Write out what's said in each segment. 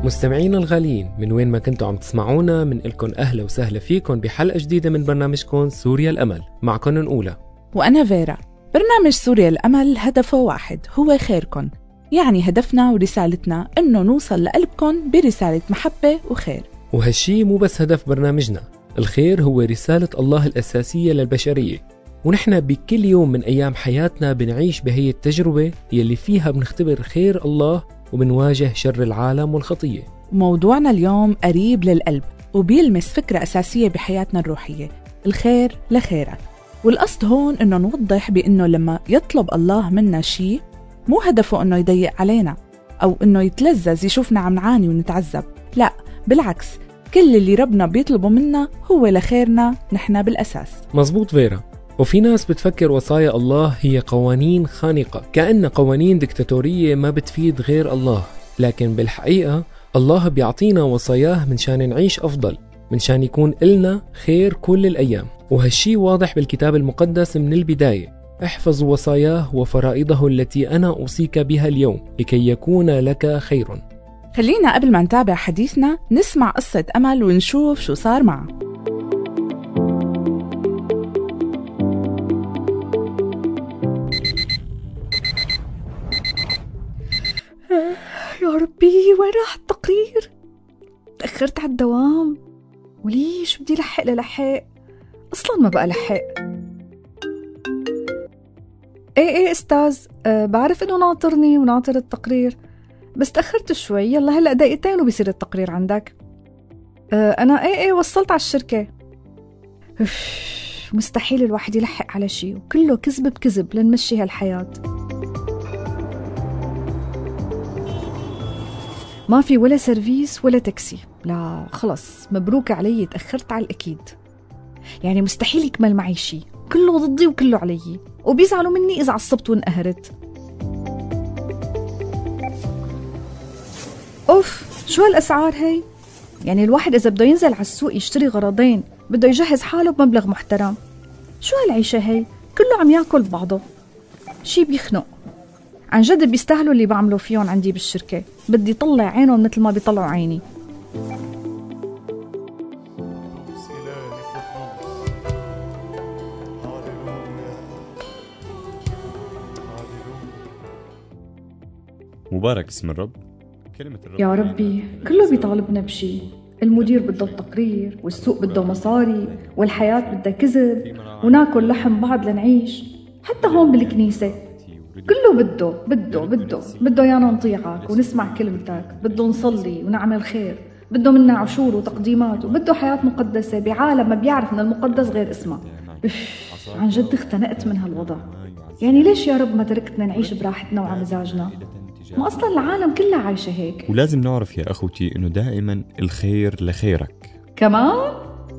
مستمعين الغاليين، من وين ما كنتوا عم تسمعونا من إلكن أهلا وسهلا فيكن بحلقة جديدة من برنامجكم سوريا الأمل. معكن نقولة وأنا فيرا. برنامج سوريا الأمل هدفه واحد، هو خيركن. يعني هدفنا ورسالتنا إنه نوصل لقلبكن برسالة محبة وخير. وهالشي مو بس هدف برنامجنا، الخير هو رسالة الله الأساسية للبشرية، ونحن بكل يوم من أيام حياتنا بنعيش بهي التجربة يلي فيها بنختبر خير الله وبنواجه شر العالم والخطية. موضوعنا اليوم قريب للقلب وبيلمس فكرة أساسية بحياتنا الروحية، الخير لخيرك. والقصد هون إنه نوضح بإنه لما يطلب الله منا شيء مو هدفه إنه يضيق علينا أو إنه يتلذذ يشوفنا عم نعاني ونتعذب، لا بالعكس، كل اللي ربنا بيطلبه منا هو لخيرنا نحن بالأساس. مزبوط فيرا. وفي ناس بتفكر وصايا الله هي قوانين خانقة، كأن قوانين ديكتاتورية ما بتفيد غير الله، لكن بالحقيقة الله بيعطينا وصاياه من شان نعيش أفضل، من شان يكون إلنا خير كل الأيام. وهالشي واضح بالكتاب المقدس من البداية: احفظ وصاياه وفرائضه التي أنا أوصيك بها اليوم لكي يكون لك خير. خلينا قبل ما نتابع حديثنا نسمع قصة أمل ونشوف شو صار معه. يا ربي، وين راح التقرير؟ تأخرت على الدوام، وليش بدي لحق للحق؟ أصلاً ما بقى لحق. ايه استاذ، بعرف انه ناطرني وناطر التقرير، بس تأخرت شوي. يلا هلأ دقيقتين وبيصير التقرير عندك. انا ايه وصلت على الشركة. مستحيل الواحد يلحق على شيء، وكله كذب بكذب لنمشي هالحياة. ما في ولا سيرفيس ولا تاكسي. لا خلص، مبروك علي، تأخرت على الأكيد. يعني مستحيل يكمل معي شيء، كله ضدي وكله علي، وبيزعلوا مني إذا عصبت وانقهرت. أوف، شو هالأسعار هاي؟ يعني الواحد إذا بده ينزل على السوق يشتري غرضين بده يجهز حاله بمبلغ محترم. شو هالعيشة هاي؟ كله عم ياكل بعضه، شي بيخنق. عن جد بيستاهلوا اللي بعملوا فيهم عندي بالشركة. بدي طلع عينهم مثل ما بيطلعوا عيني. مبارك اسم الرب. كلمة الرب يا ربي، كله بيطالبنا بشي. المدير بده التقرير، والسوق بده مصاري، والحياة بدها كذب، وناكل لحم بعض لنعيش. حتى هون بالكنيسة كله بده يانا نطيعك ونسمع كلمتك، بده نصلي ونعمل خير، بده منا عشور وتقديمات، وبده حياة مقدسة بعالم ما بيعرف ان المقدس غير اسمه. عن جد اختنقت من هالوضع. يعني ليش يا رب ما تركتنا نعيش براحتنا وعلى مزاجنا؟ ما أصلا العالم كلها عايشة هيك. ولازم نعرف يا أخوتي إنه دائما الخير لخيرك كمان.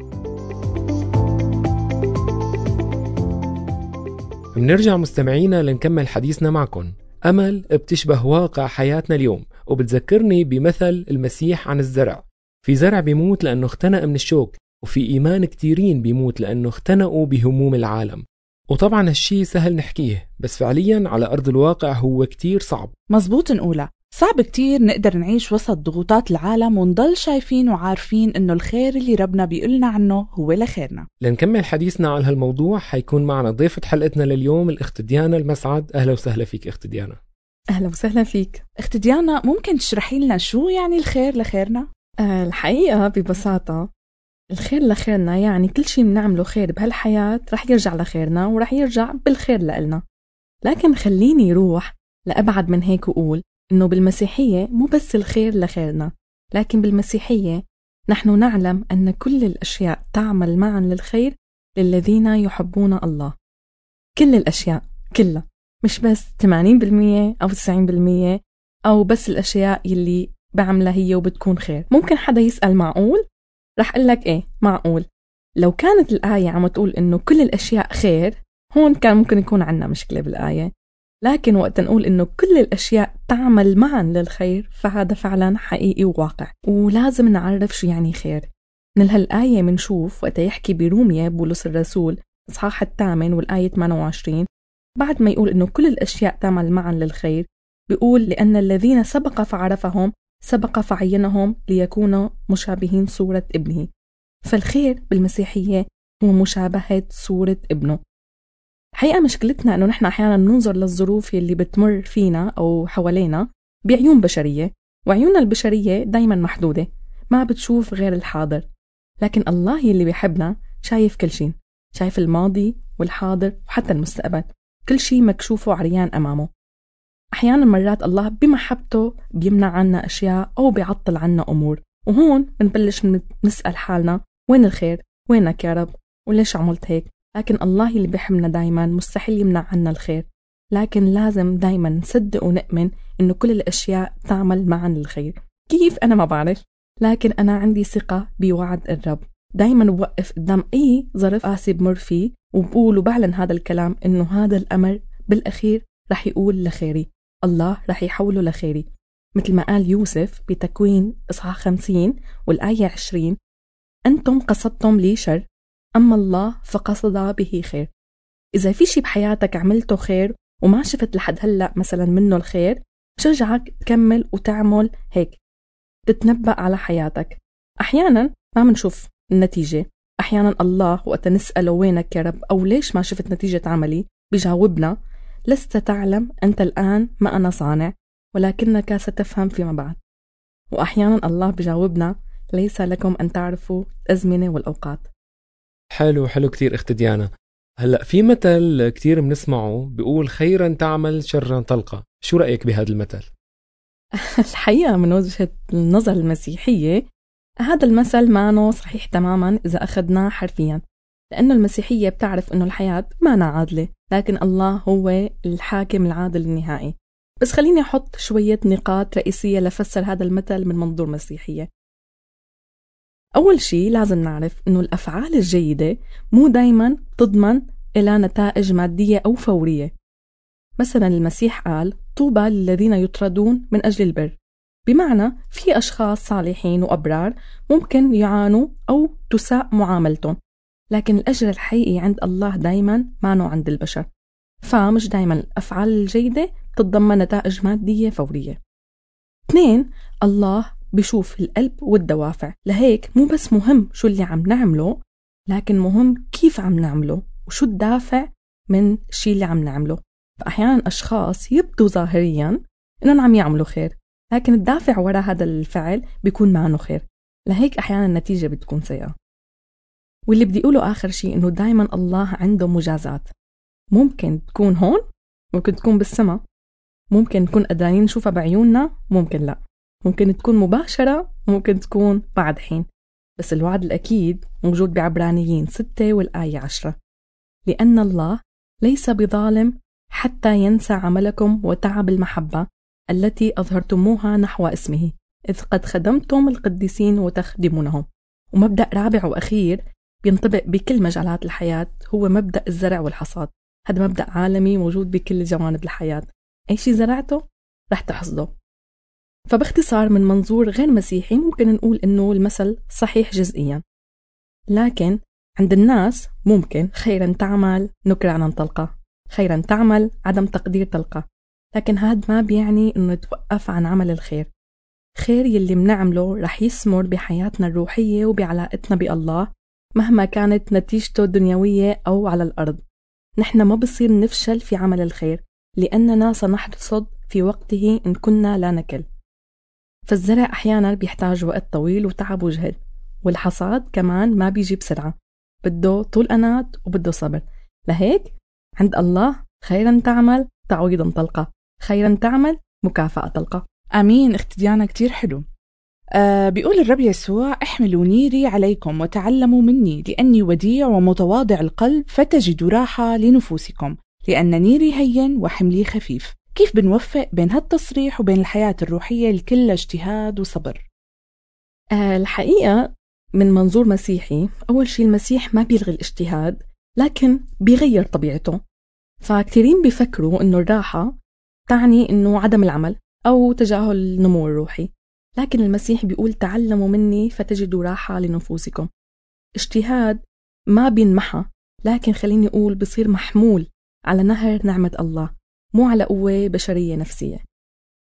بنرجع مستمعينا لنكمل حديثنا معكم. أمل بتشبه واقع حياتنا اليوم، وبتذكرني بمثل المسيح عن الزرع. في زرع بيموت لأنه اختنق من الشوك، وفي إيمان كتيرين بيموت لأنه اختنقوا بهموم العالم. وطبعا هالشي سهل نحكيه، بس فعليا على أرض الواقع هو كتير صعب. مزبوط نقولها، صعب كتير نقدر نعيش وسط ضغوطات العالم ونضل شايفين وعارفين إنه الخير اللي ربنا بيقولنا عنه هو لخيرنا. لنكمل حديثنا على هالموضوع حيكون معنا ضيفة حلقتنا لليوم الأخت ديانا المسعد. أهلا وسهلا فيك أخت ديانا. أهلا وسهلا فيك أخت ديانا، ممكن تشرحي لنا شو يعني الخير لخيرنا؟ الحقيقة ببساطة الخير لخيرنا يعني كل شيء بنعمله خير بهالحياة رح يرجع لخيرنا ورح يرجع بالخير لإلنا. لكن خليني روح لأبعد من هيك وقول إنه بالمسيحية مو بس الخير لخيرنا، لكن بالمسيحية نحن نعلم أن كل الأشياء تعمل معا للخير للذين يحبون الله. كل الأشياء كلها، مش بس 80% أو 90% أو بس الأشياء يلي بعملها هي وبتكون خير. ممكن حدا يسأل معقول؟ رح قلك إيه معقول. لو كانت الآية عم تقول إنه كل الأشياء خير، هون كان ممكن يكون عنا مشكلة بالآية. لكن وقت نقول إنه كل الأشياء تعمل معا للخير، فهذا فعلا حقيقي وواقع. ولازم نعرف شو يعني خير. من هالآية منشوف وقت يحكي بروميا بولس الرسول إصحاح 8 والآية 28، بعد ما يقول إنه كل الأشياء تعمل معا للخير، بيقول لأن الذين سبق فعرفهم سبق فعينهم ليكونوا مشابهين صورة ابنه. فالخير بالمسيحية هو مشابهة صورة ابنه. حقيقة مشكلتنا أنه نحن أحيانا ننظر للظروف اللي بتمر فينا أو حوالينا بعيون بشرية، وعيوننا البشرية دايما محدودة، ما بتشوف غير الحاضر. لكن الله اللي بيحبنا شايف كل شيء، شايف الماضي والحاضر وحتى المستقبل، كل شيء مكشوف وعريان أمامه. أحيانا مرات الله بمحبته بيمنع عنا أشياء أو بيعطل عنا أمور، وهون بنبلش نسأل حالنا وين الخير؟ وينك يا رب؟ وليش عملت هيك؟ لكن الله اللي بيحبنا دايما مستحيل يمنع عنا الخير، لكن لازم دايما نصدق ونؤمن إنه كل الأشياء تعمل معا للخير. كيف؟ أنا ما بعرف، لكن أنا عندي ثقة بوعد الرب. دايما بوقف قدام أي ظرف قاسي بمر فيه وبقول وبعلن هذا الكلام، إنه هذا الأمر بالأخير رح يقول لخيري، الله رح يحوله لخيري. مثل ما قال يوسف بتكوين إصحاح 50 والآية 20: أنتم قصدتم لي شر، أما الله فقصد به خير. إذا في شي بحياتك عملته خير وما شفت لحد هلأ مثلا منه الخير، بشجعك تكمل وتعمل هيك، تتنبأ على حياتك. أحيانا ما منشوف النتيجة، أحيانا الله وقت نسأله وينك يا رب أو ليش ما شفت نتيجة عملي بيجاوبنا: لست تعلم أنت الآن ما أنا صانع، ولكنك ستفهم فيما بعد. وأحيانا الله بيجاوبنا: ليس لكم أن تعرفوا الأزمنة والأوقات. حلو كتير أخت ديانا. هلأ في مثل كتير بنسمعه بيقول خيرا تعمل شرا تلقى، شو رأيك بهذا المثل؟ الحقيقة من وجهة النظر المسيحية هذا المثل ما صحيح تماما إذا أخذناه حرفيا، لأنه المسيحية بتعرف أنه الحياة ما عادلة، لكن الله هو الحاكم العادل النهائي. بس خليني أحط شوية نقاط رئيسية لفسر هذا المثل من منظور مسيحية. أول شيء لازم نعرف أنه الأفعال الجيدة مو دايما تضمن إلى نتائج مادية أو فورية. مثلا المسيح قال: طوبى للذين يطردون من أجل البر، بمعنى في أشخاص صالحين وأبرار ممكن يعانوا أو تساء معاملتهم، لكن الأجر الحقيقي عند الله دايما ما عند البشر. فمش دايما الأفعال الجيدة تتضمن نتائج مادية فورية. 2، الله بيشوف القلب والدوافع، لهيك مو بس مهم شو اللي عم نعمله، لكن مهم كيف عم نعمله وشو الدافع من الشيء اللي عم نعمله. فأحيانا أشخاص يبدو ظاهريا إنهم عم يعملوا خير، لكن الدافع وراء هذا الفعل بيكون معه خير، لهيك أحيانا النتيجة بتكون سيئة. واللي بدي أقوله آخر شيء إنه دايما الله عنده مجازات، ممكن تكون هون، ممكن تكون بالسماء، ممكن نكون قادرين نشوفها بعيوننا، ممكن لا، ممكن تكون مباشرة، ممكن تكون بعد حين. بس الوعد الأكيد موجود بعبرانيين 6 والآية 10: لأن الله ليس بظالم حتى ينسى عملكم وتعب المحبة التي أظهرتموها نحو اسمه، إذ قد خدمتم القديسين وتخدمونهم. ومبدأ رابع وأخير بينطبق بكل مجالات الحياة، هو مبدأ الزرع والحصاد. هذا مبدأ عالمي موجود بكل جوانب الحياة، أي شيء زرعته رح تحصده. فباختصار من منظور غير مسيحي ممكن نقول إنه المثل صحيح جزئيا، لكن عند الناس ممكن خيرا تعمل نكرا تلقى، خيرا تعمل عدم تقدير تلقى. لكن هذا ما بيعني إنه نتوقف عن عمل الخير. خير يلي منعمله رح يثمر بحياتنا الروحية وبعلاقتنا بالله مهما كانت نتيجته دنيوية أو على الأرض. نحن ما بصير نفشل في عمل الخير، لأننا سنحصد في وقته إن كنا لا نكل. فالزرع أحيانا بيحتاج وقت طويل وتعب وجهد، والحصاد كمان ما بيجي بسرعة، بده طول أنات وبده صبر. لهيك عند الله خيرا تعمل تعويضا تلقى، خيرا تعمل مكافأة تلقى. آمين. أخت ديانا كتير حلو. بيقول الرب يسوع: احملوا نيري عليكم وتعلموا مني، لأني وديع ومتواضع القلب فتجدوا راحة لنفوسكم، لأن نيري هين وحملي خفيف. كيف بنوفق بين هالتصريح وبين الحياة الروحية الكل اجتهاد وصبر؟ الحقيقة من منظور مسيحي، أول شيء المسيح ما بيلغي الاجتهاد، لكن بيغير طبيعته. فكتيرين بيفكروا إنه الراحة تعني إنه عدم العمل أو تجاهل النمو الروحي، لكن المسيح بيقول: تعلموا مني فتجدوا راحة لنفوسكم. اجتهاد ما بينمحى، لكن خليني أقول بصير محمول على نهر نعمة الله، مو على قوة بشرية نفسية.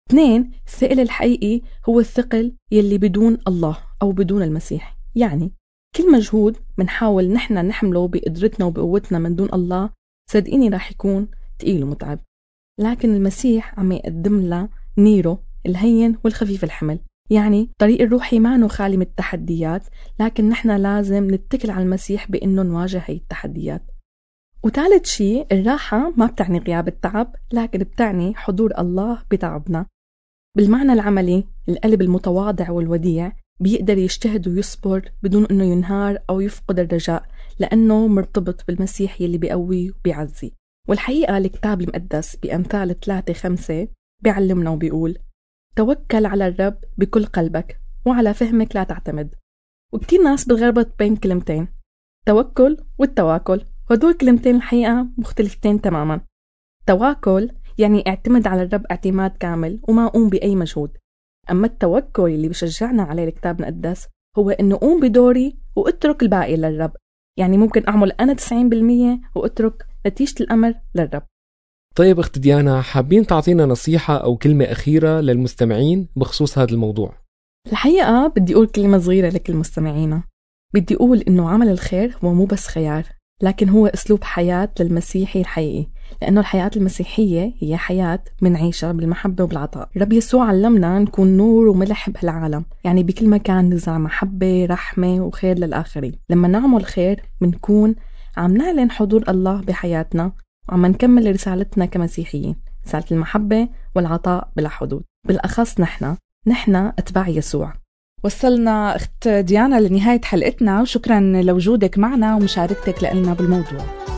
2. الثقل الحقيقي هو الثقل يلي بدون الله أو بدون المسيح. يعني كل مجهود منحاول نحن نحمله بقدرتنا وبقوتنا من دون الله، صدقيني راح يكون تقيل ومتعب. لكن المسيح عم يقدم لنا نيره الهين والخفيف الحمل. يعني طريق الروحي ما خالي من التحديات، لكن نحن لازم نتكل على المسيح بأنه نواجه هاي التحديات. وثالث شيء، الراحة ما بتعني غياب التعب، لكن بتعني حضور الله بتعبنا. بالمعنى العملي، القلب المتواضع والوديع بيقدر يجتهد ويصبر بدون أنه ينهار أو يفقد الرجاء، لأنه مرتبط بالمسيح يلي بيقويه وبيعزي. والحقيقة الكتاب المقدس بأمثال 3:5 بيعلمنا وبيقول: توكل على الرب بكل قلبك وعلى فهمك لا تعتمد. وكتير ناس بتغربط بين كلمتين، توكل والتواكل، هدول كلمتين الحقيقة مختلفتين تماما. تواكل يعني اعتمد على الرب اعتماد كامل وما أقوم بأي مجهود. أما التوكل اللي بشجعنا عليه الكتاب المقدس هو إنه أقوم بدوري وأترك الباقي للرب. يعني ممكن أعمل أنا 90% وأترك نتيجة الأمر للرب. طيب أخت ديانا، حابين تعطينا نصيحة أو كلمة أخيرة للمستمعين بخصوص هذا الموضوع؟ الحقيقة بدي أقول كلمة صغيرة لكل مستمعينا. بدي أقول إنه عمل الخير هو مو بس خيار، لكن هو أسلوب حياة للمسيحي الحقيقي، لأنه الحياة المسيحية هي حياة منعيشها بالمحبة وبالعطاء. رب يسوع علمنا نكون نور وملح بهالعالم، يعني بكل مكان نزرع محبة رحمة وخير للآخرين. لما نعمل خير منكون عم نعلن حضور الله بحياتنا وعم نكمل رسالتنا كمسيحيين، رسالة المحبة والعطاء بلا حدود. بالأخص نحن أتباع يسوع. وصلنا أخت ديانا لنهاية حلقتنا، وشكرا لوجودك معنا ومشاركتك لنا بالموضوع.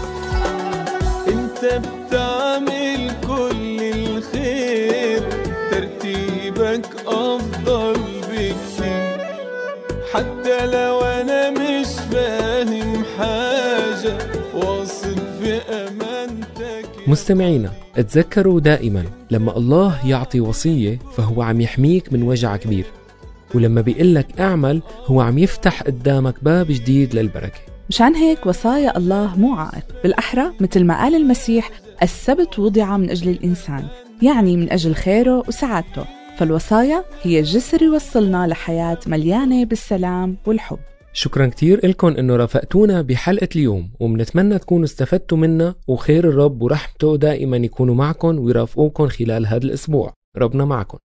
انت بتعمل كل الخير، ترتيبك أفضل بكثير، حتى لو أنا مش فاهم حاجة واثق في أمانتك. مستمعينا، اتذكروا دائما لما الله يعطي وصية فهو عم يحميك من وجع كبير، ولما بيقلك اعمل هو عم يفتح قدامك باب جديد للبركة. مشان هيك وصايا الله مو عائق، بالأحرى مثل ما قال المسيح: السبت وضع من أجل الإنسان، يعني من أجل خيره وسعادته. فالوصايا هي جسر يوصلنا لحياة مليانة بالسلام والحب. شكرا كتير لكم انه رافقتونا بحلقة اليوم، ومنتمنى تكونوا استفدتوا منا، وخير الرب ورحمته دائما يكونوا معكم ويرافقوكم خلال هذا الأسبوع. ربنا معكم.